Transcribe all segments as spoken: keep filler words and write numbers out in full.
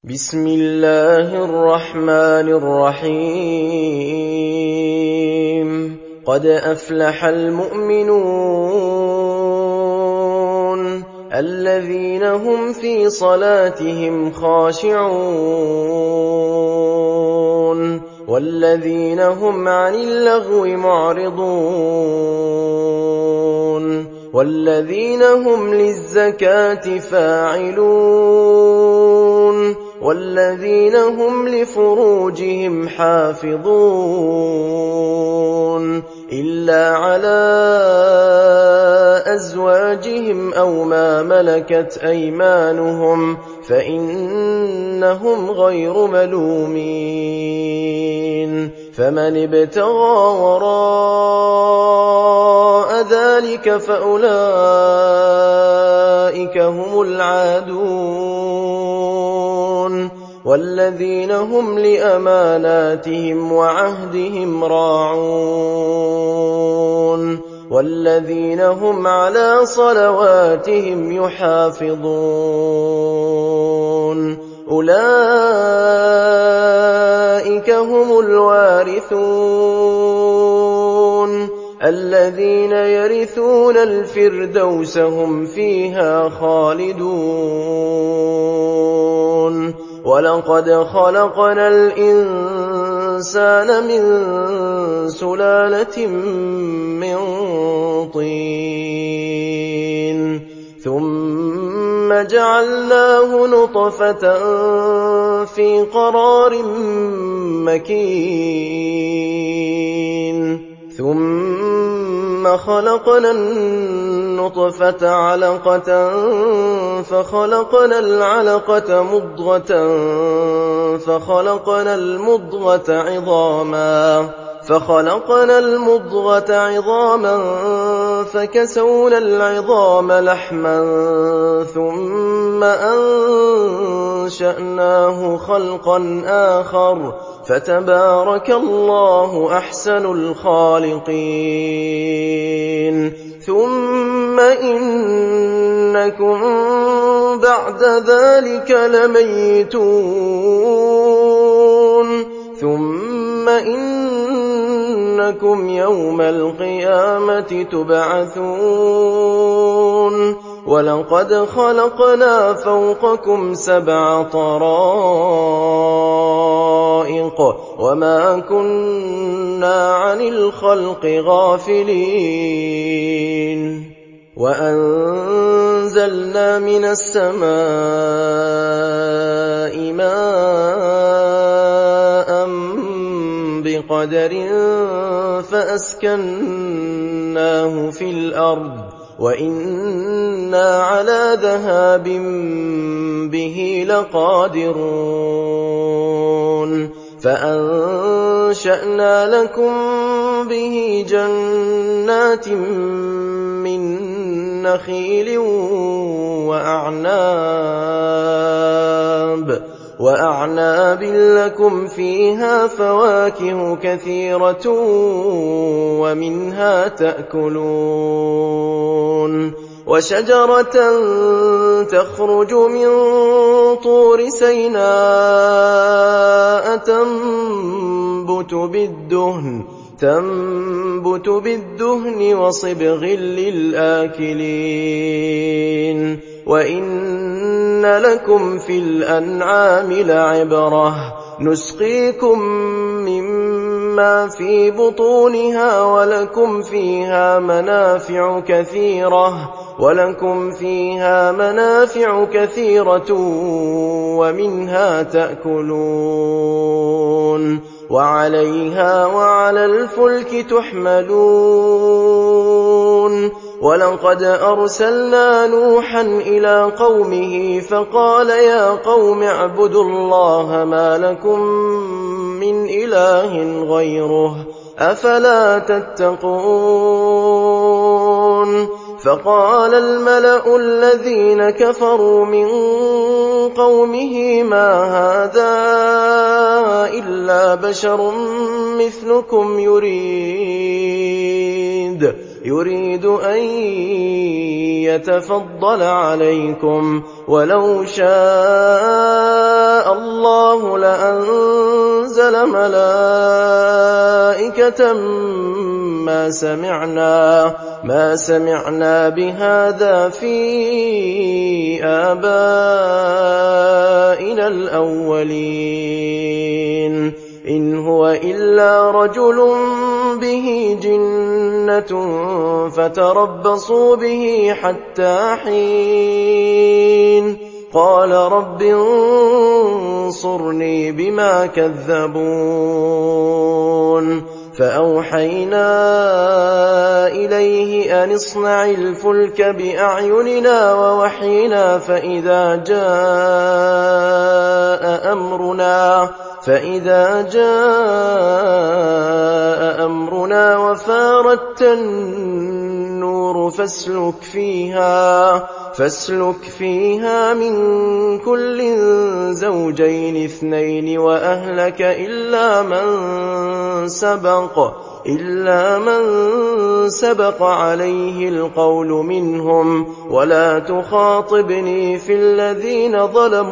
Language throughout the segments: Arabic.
بسم الله الرحمن الرحيم قد أفلح المؤمنون الذين هم في صلاتهم خاشعون والذين هم عن اللغو معرضون والذين هم للزكاة فاعلون والذين هم لفروجهم حافظون إلا على أزواجهم أو ما ملكت أيمانهم فإنهم غير ملومين فمن ابتغى وراء ذلك فأولئك هم العادون والذين هم لأماناتهم وعهدهم راعون والذين هم على صلواتهم يحافظون أولئك هم الوارثون الذين يرثون الفردوس هم فيها خالدون ولقد خلقنا الإنسان من سلالة من طين ثم جعلناه نطفة في قرار مكين ثم خلقنا النطفة علقة فخلقنا العلقة مضغة فخلقنا المضغة عظاما فخلقنا المضغة عظاما فكسونا العظام لحما ثم أنشأناه خلقا آخر فتبارك الله أحسن الخالقين ثم إنكم بعد ذلك لميتون ثم إنكم يوم القيامة تبعثون ولقد خلقنا فوقكم سبع طرائق وما كنا عن الخلق غافلين وأنزلنا من السماء ماء بقدر فأسكناه في الأرض وإنا على ذهاب به لقادرون فأنشأنا لكم به جنات من نخيل وأعناب وأعناب لكم فيها فواكه كثيرة ومنها تأكلون وشجرة تخرج من طور سيناء تنبت بالدهن تنبت بالدهن وصبغ للآكلين وإن لكم في الأنعام لعبرة نسقيكم مما في بطونها ولكم فيها منافع كثيرة ولكم فيها منافع كثيرة ومنها تأكلون وعليها وعلى الفلك تحملون ولقد أرسلنا نوحا إلى قومه فقال يا قوم اعبدوا الله ما لكم من إله غيره أفلا تتقون فقال الملأ الذين كفروا من قومه ما هذا إلا بشر مثلكم يريد يريد أن يتفضل عليكم ولو شاء الله لأنزل ملائكة ما سمعنا ما سمعنا بهذا في آبائنا الأولين إن هو إلا رجل به جنة فتربصوا به حتى حين قال رب انصرني بما كذبون فأوحينا إليه أن اصنع الفلك بأعيننا ووحينا فإذا جاء أمرنا فإذا جاء أمرنا وفارت النور فاسلك فيها فاسلك فيها من كل زوجين اثنين وأهلك إلا من سبق إلا من سبق عليه القول منهم ولا تخاطبني في الذين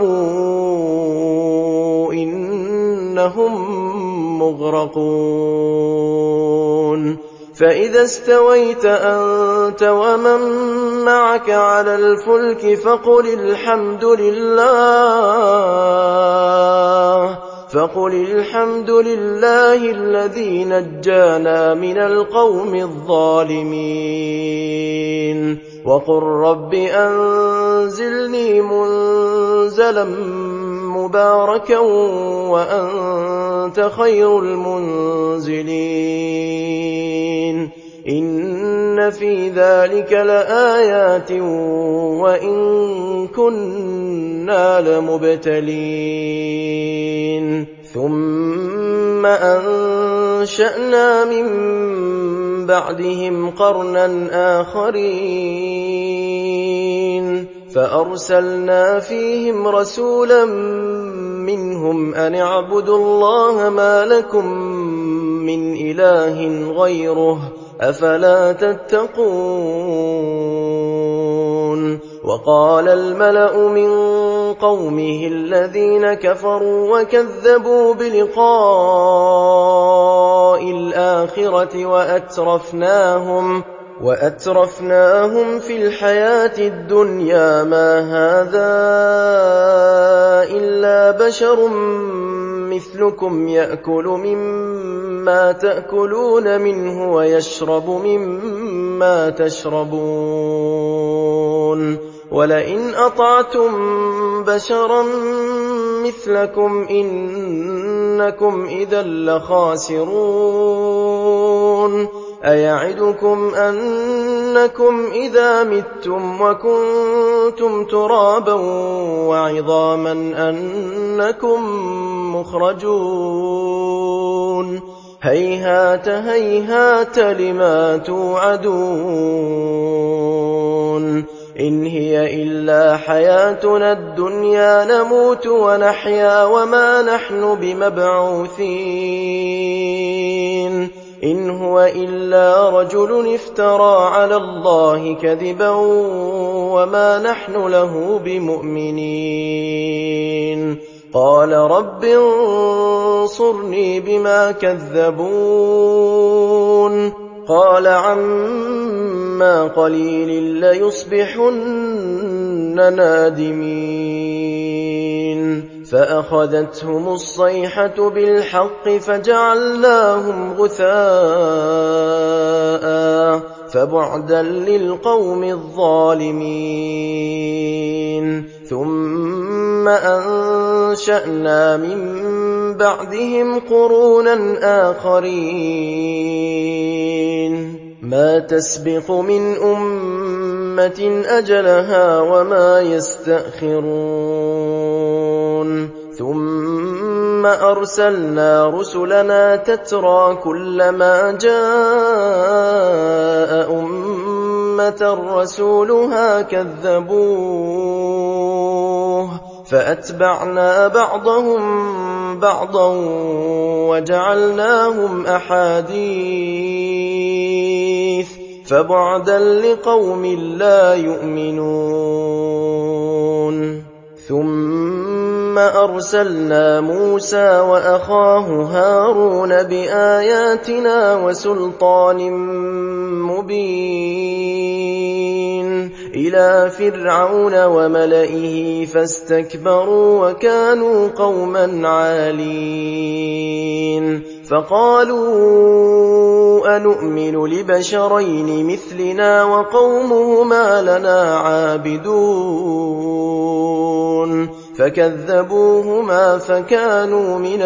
ظلموا إنهم مغرقون فإذا استويت أنت ومن معك على الفلك فقل الحمد لله فقل الحمد لله الذي نجانا من القوم الظالمين وقل رب أنزلني منزلا مباركا وأنت خير المنزلين إن في ذلك لآيات وإن كنا لمبتلين ثم أنشأنا من بعدهم قرنا آخرين فأرسلنا فيهم رسولا منهم أن اعبدوا الله ما لكم من إله غيره أفلا تتقون وقال الملأ من قومه الذين كفروا وكذبوا بلقاء الآخرة وأترفناهم وأترفناهم في الحياة الدنيا ما هذا إلا بشر مثلكم يأكل مما تأكلون منه ويشرب مما تشربون ولئن أطعتم بشرا مثلكم إنكم إذا لخاسرون أيعدكم أنكم إذا متم وكنتم ترابا وعظاما أنكم مخرجون هيهات هيهات لما توعدون إن هي إلا حياتنا الدنيا نموت ونحيا وما نحن بمبعوثين إن هو إلا رجل افترى على الله كذبا وما نحن له بمؤمنين قال رب انصرني بما كذبون قال عما قليل ليصبحن نادمين فأخذتهم الصيحة بالحق فجعلناهم غثاء فبعدا للقوم الظالمين ثم أنشأنا من بعدهم قرونا آخرين ما تسبق من أمة أجلها وما يستأخرون ثم أرسلنا رسلنا تترى كلما جاء أمة رسولها كذبوه فأتبعنا بعضهم بعضا وجعلناهم أحاديث فبعدا لقوم لا يؤمنون ثم أرسلنا موسى وأخاه هارون بآياتنا وسلطان مبين إلى فرعون وملئه فاستكبروا وكانوا قوما عالين فقالوا أنؤمن لبشرين مثلنا وقومهما لنا عابدون فكذبوهما فكانوا من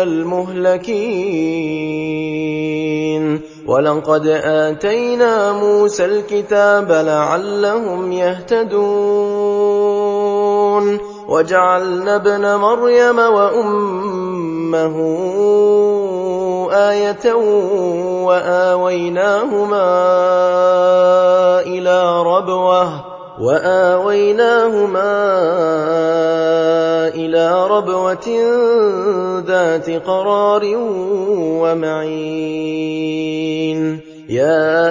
المهلكين ولقد آتينا موسى الكتاب لعلهم يهتدون وجعلنا ابن مريم وأمه آية وآويناهما إلى ربوة وآويناهما إلى ربوة ذات قرار ومعين يا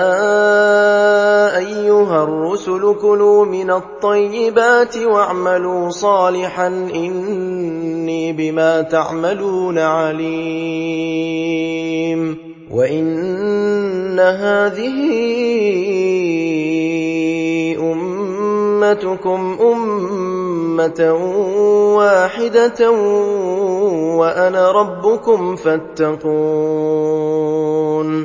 أيها الرسل كلوا من الطيبات واعملوا صالحا إني بما تعملون عليم وإن هذه أمتكم أمة واحدة وأنا ربكم فاتقون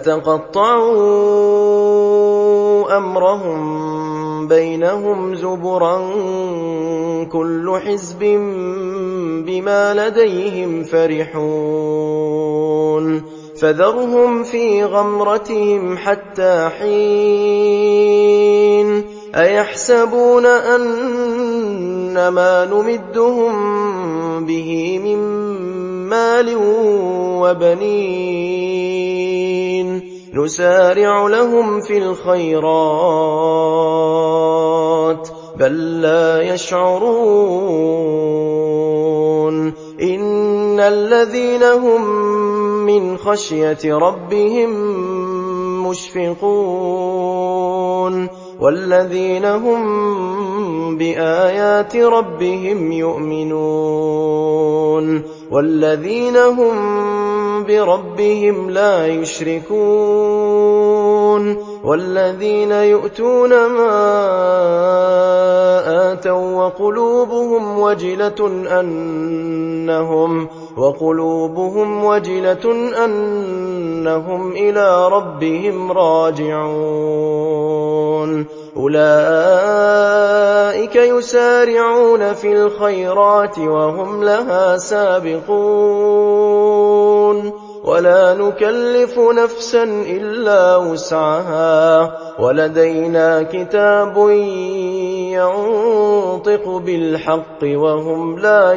فتقطعوا أمرهم بينهم زبرا كل حزب بما لديهم فرحون فذرهم في غمرتهم حتى حين أيحسبون أن ما نمدهم به من مال وبنين نسارع لهم في الخيرات بل لا يشعرون إن الذين هم من خشية ربهم مشفقون والذين هم بآيات ربهم يؤمنون والذين هم بربهم لا يشركون والذين يؤتون ما آتوا وقلوبهم وجلة أنهم وقلوبهم وجلة أنهم إلى ربهم راجعون أولئك يسارعون في الخيرات وهم لها سابقون ولا نكلف نفسا إلا وسعها ولدينا كتاب ينطق بالحق وهم لا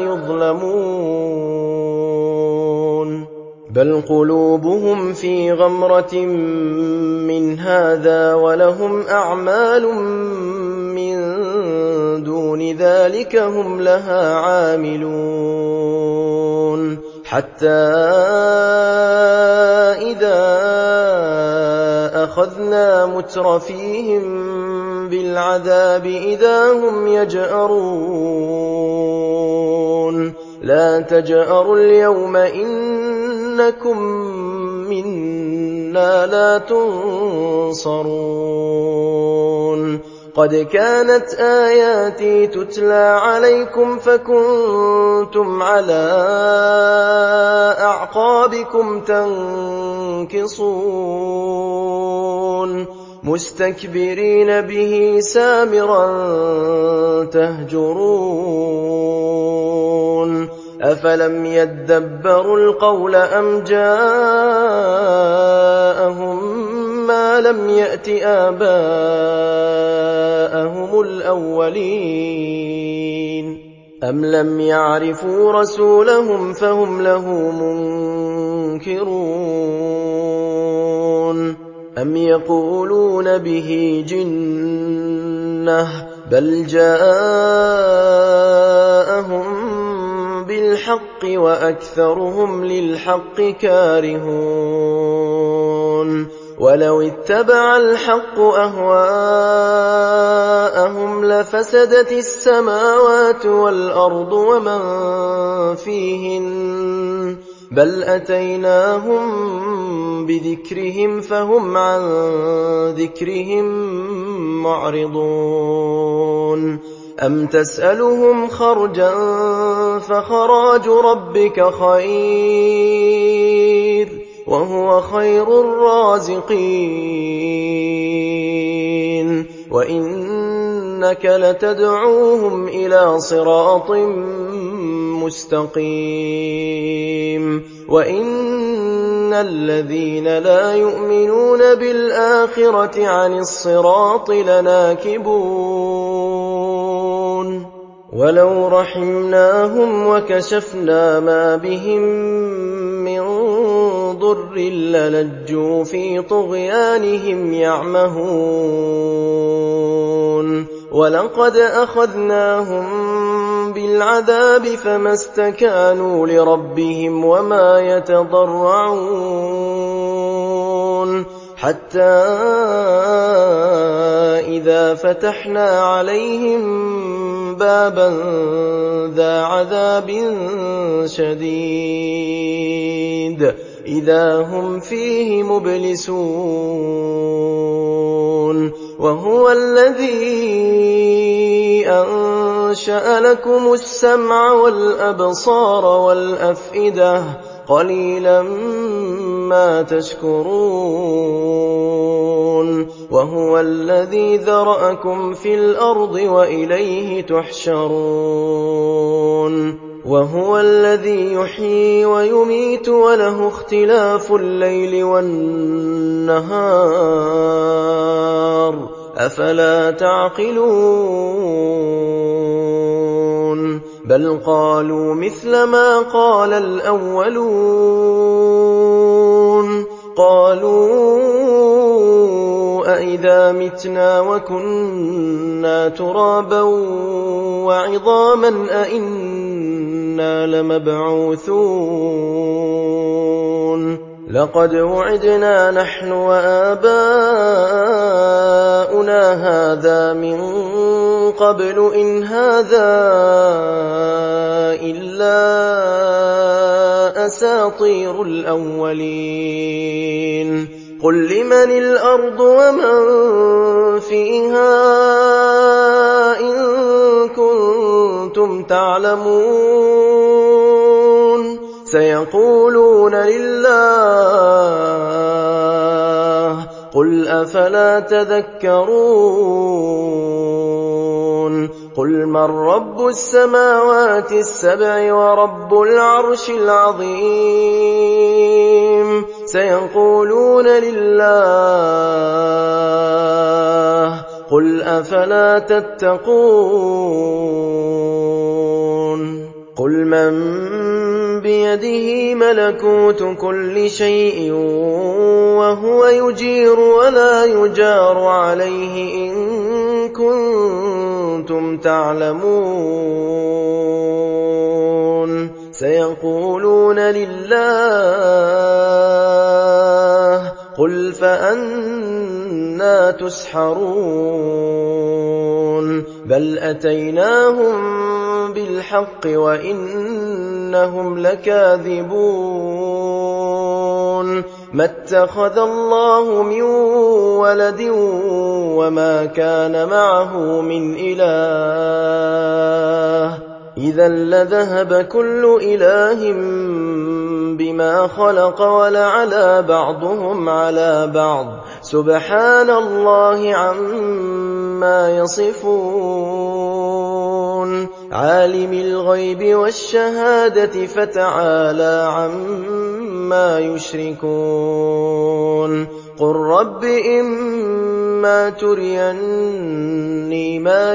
يظلمون بل قلوبهم في غمرة من هذا ولهم أعمال من دون ذلك هم لها عاملون حتى إذا أخذنا مترفيهم بالعذاب إذا هم يجأرون لا تجأروا اليوم إنكم منا لا تنصرون قد كانت آياتي تتلى عليكم فكنتم على أعقابكم تنكصون مستكبرين به سامرا تهجرون أفلم يدبروا القول أم جاءهم ما لم يأت آباءهم الأولين أم لم يعرفوا رسولهم فهم له منكرون أم يقولون به جنة بل جاءهم بالحق وأكثرهم للحق كارهون ولو اتبع الحق أهواءهم لفسدت السماوات والأرض ومن فيهن بل أتيناهم بذكرهم فهم عن ذكرهم معرضون أم تسألهم خرجا فخراج ربك خير وهو خير الرازقين وإنك لتدعوهم إلى صراط مستقيم وإن الذين لا يؤمنون بالآخرة عن الصراط لناكبون ولو رحمناهم وكشفنا ما بهم من ضر للجوا في طغيانهم يعمهون ولقد أخذناهم بالعذاب فما استكانوا لربهم وما يتضرعون حتى إذا فتحنا عليهم بابا ذا عذاب شديد إذا هم فيه مبلسون وهو الذي أنشأ لكم السمع والأبصار والأفئدة قليلا ما تشكرون وهو الذي ذرأكم في الأرض وإليه تحشرون وهو الذي يحيي ويميت وله اختلاف الليل والنهار أفلا تعقلون بل قالوا مثل ما قال الأولون قالوا أئذا متنا وكنا ترابا وعظاما أئنا لمبعوثون لقد وعدنا نحن وآباؤنا هذا من قبل إن هذا إلا أساطير الأولين قل لمن الأرض ومن فيها إن كنتم تعلمون سيقولون لله قل أفلا تذكرون قل من رب السماوات السبع ورب العرش العظيم سيقولون لله قل أفلا تتقون قل من بيده ملكوت كل شيء وهو يجير ولا يجار عليه إن كنتم تعلمون سيقولون لله قل فأنا تسحرون بل أتيناهم بالحق وإنهم لكاذبون ما اتخذ الله من ولد وما كان معه من إله إذا لذهب كل إله بما خلق ولعلى بعضهم على بعض سبحان الله عما يصفون عالم الغيب والشهادة فتعالى عما يشركون قل رب إما تريني ما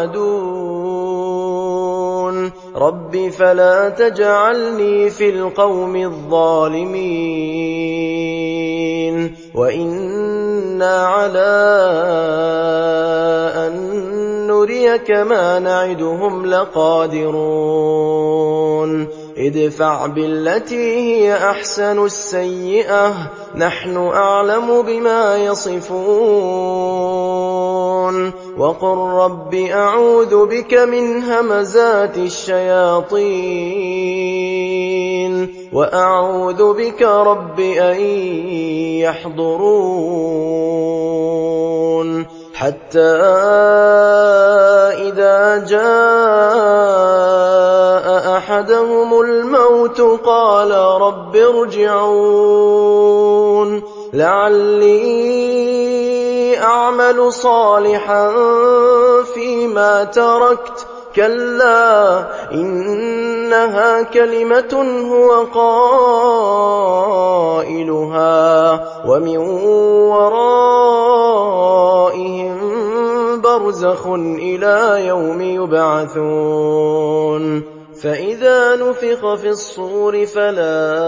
يوعدون رب فلا تجعلني في القوم الظالمين وإنا على أن نريك ما نعدهم لقادرون ادفع بالتي هي أحسن السيئة نحن أعلم بما يصفون وقل رب أعوذ بك من همزات الشياطين وأعوذ بك رب أن يحضرون حتى إذا جاء أحدهم الموت قال رب ارجعون لعلي أعمل صالحا فيما تركت كلا إنها كلمة هو قائلها ومن ورائهم برزخ إلى يوم يبعثون فإذا نفخ في الصور فلا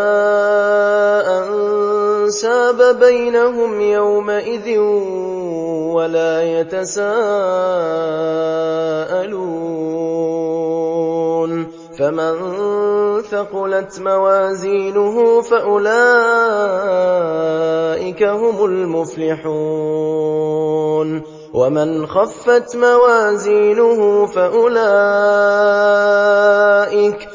أنساب بينهم يومئذ ولا يتساءلون فمن ثقلت موازينه فأولئك هم المفلحون ومن خفت موازينه فأولئك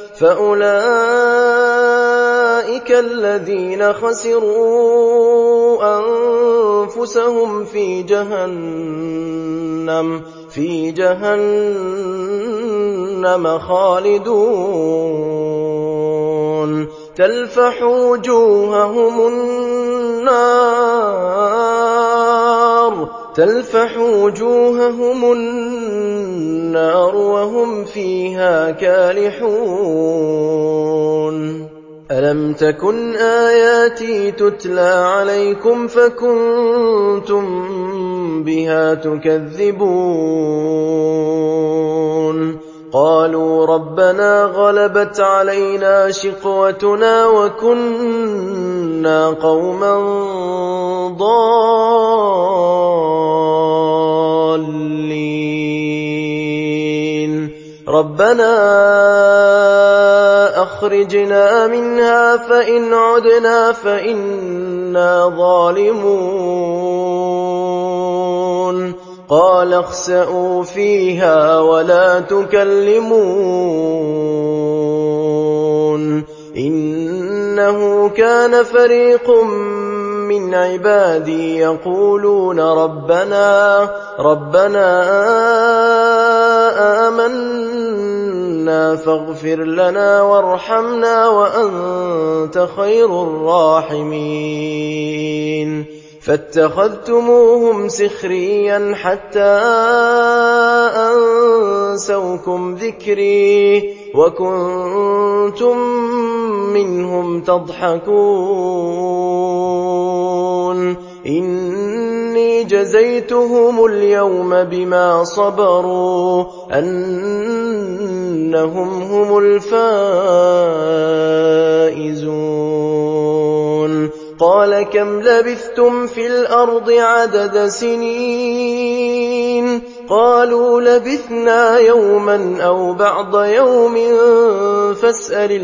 فأولئك الذين خسروا أنفسهم في جهنم في جهنم خالدون تلفح وجوههم النار تلفح وجوههم النار وهم فيها كالحون ألم تكن آياتي تتلى عليكم فكنتم بها تكذبون قالوا ربنا غلبت علينا شقوتنا وكنا قوما ضالين ربنا أخرجنا منها فإن عدنا فإنا ظالمون قال اخسئوا فيها ولا تكلمون إنه كان فريق من عبادي يقولون ربنا ربنا آمنا فاغفر لنا وارحمنا وأنت خير الراحمين فاتخذتموهم سخريا حتى أنسوكم ذكري وكنتم منهم تضحكون إني جزيتهم اليوم بما صبروا أنهم هم الفائزون قال كم لبثتم في الأرض عدد سنين قالوا لبثنا يوما أو بعض يوم فاسأل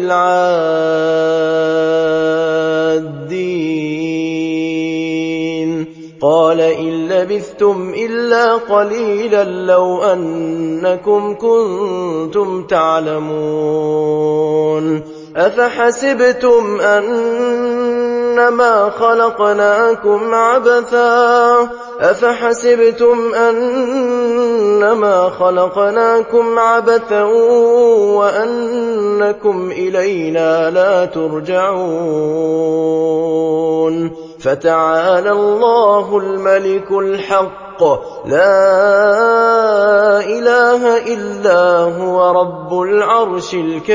العادين قال إن لبثتم إلا قليلا لو أنكم كنتم تعلمون أفحسبتم أنما خلقناكم عبثا أفحسبتم أنما خلقناكم عبثا وأنكم إلينا لا ترجعون فتعالى الله الملك الحق لا إله إلا هو رب العرش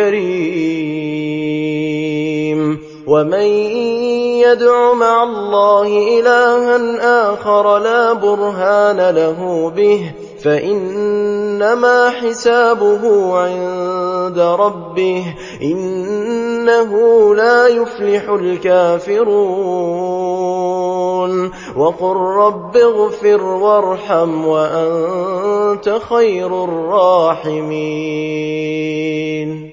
الكريم ومن يدع مع الله إلها آخر لا برهان له به فإنما حسابه عند ربه إنه لا يفلح الكافرون وقل رب اغفر وارحم وأنت خير الراحمين